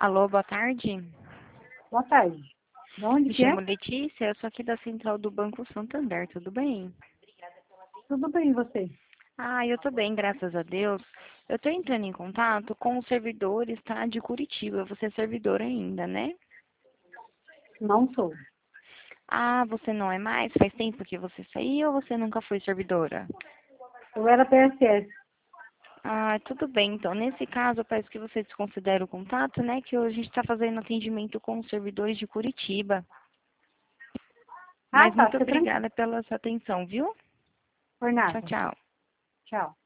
Alô, boa tarde. Boa tarde. De onde Me que é? chamo Letícia, eu sou aqui da Central do Banco Santander, tudo bem? Tudo bem, e você? Ah, eu tô bem, graças a Deus. Eu tô entrando em contato com os servidores, tá, de Curitiba. Você é servidor ainda, né? Não sou. Ah, você não é mais? Faz tempo que você saiu ou você nunca foi servidora? Eu era PSS. Ah, tudo bem. Então, nesse caso, eu peço que você desconsidere o contato, né? Que hoje a gente está fazendo atendimento com os servidores de Curitiba. Ah, Mas tá. muito Fica tranquilo. obrigada pela sua atenção, viu? Por Tchau, nada. tchau. Tchau.